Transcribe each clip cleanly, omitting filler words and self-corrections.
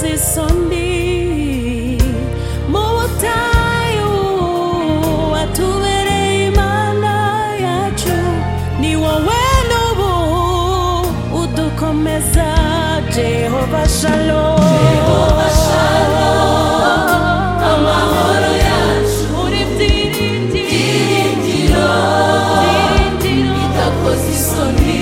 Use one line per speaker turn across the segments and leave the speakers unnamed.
isoni mu butayu watubereye Imana yacu ni wowe n'ubu udukomeza Jehova Shalom Jehova Shalom amahoro yacu uri byiringiro bidakoze isoni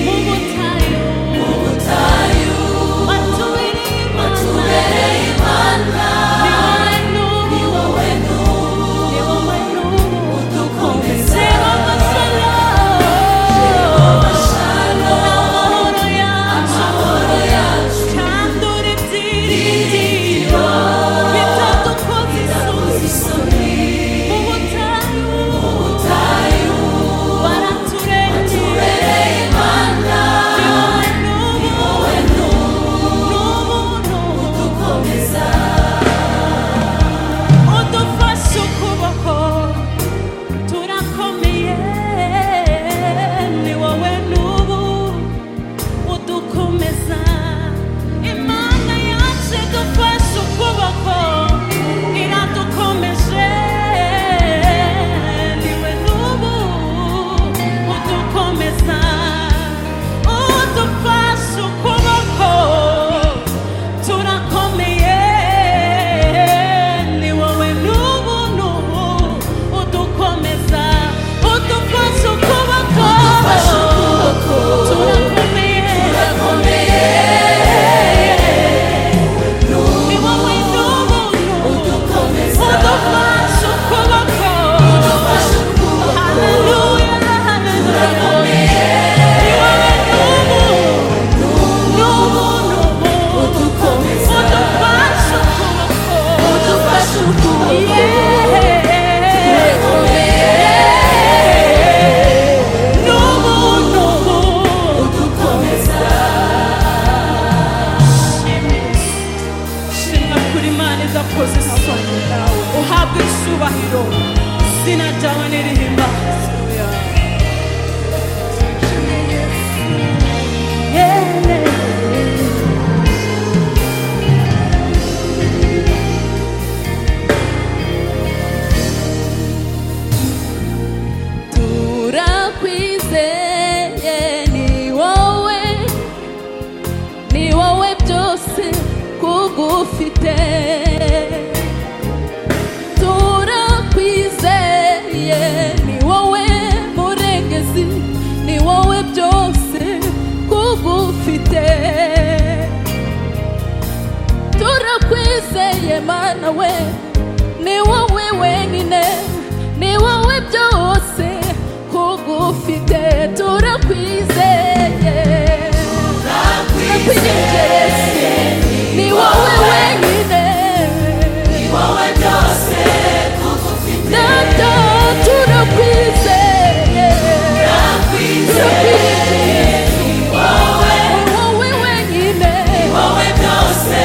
Mana we ni wowe wenyine ni wowe byose kugufite turakwizeye ni wowe wenyine ni wowe byose kugufite turakwizeye ni wowe wenyine ni wowe byose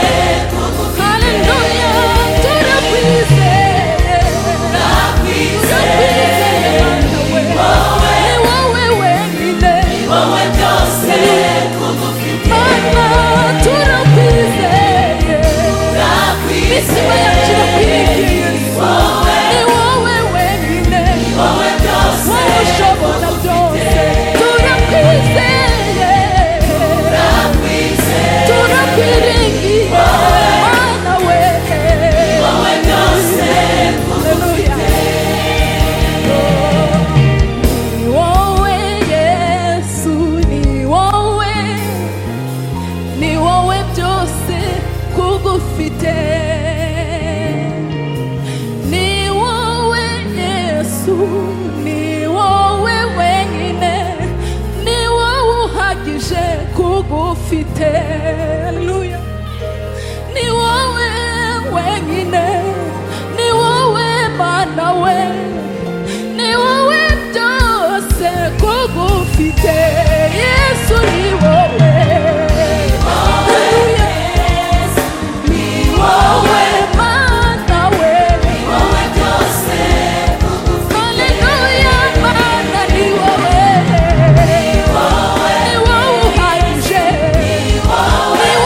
Hallelujah. Ni wowe wenyine ni wowe Mana we ni wowe byose kugufite Yesu ni wowe Hallelujah. Ni wowe Mana we ni wowe byose kugufite Hallelujah. Mana ni wowe ni wowe uhagije ni wowe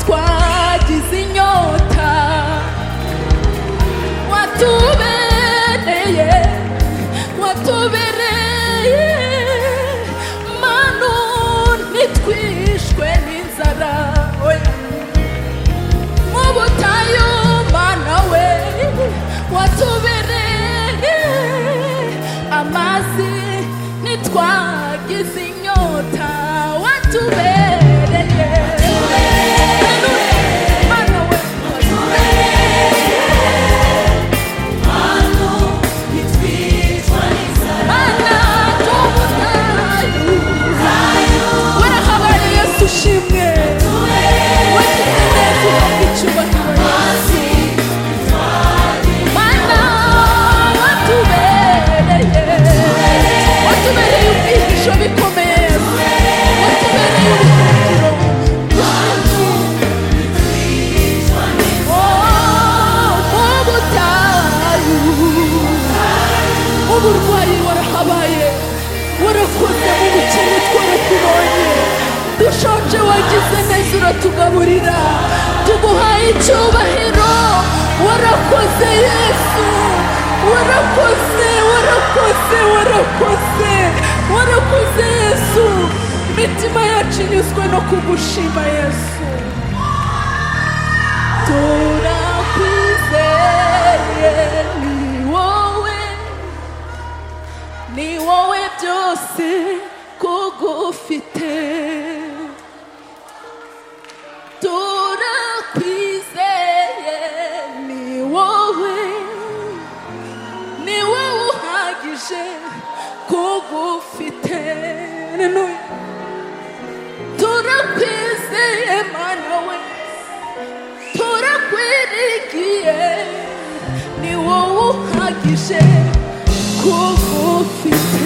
ntitwagize inyota watubereye manu ntitwishwe n'inzara mu butayu mana we watubereye amazi ntitwagize inyota watubereye uburwayi warahabaye warakoze mu bukene twarakubonye dushonje wagize neza uratugaburira tuguhaye icyubahiro warakoze Yesu warakoze Yesu imitima yacu inyuzwe no kugushima Yesu turakwizeye ni wowe byose kugufite turakwizeye ni wowe uhagije kugufite turakwizeye mana we turakwirigiye ni wowe uhagije kugufite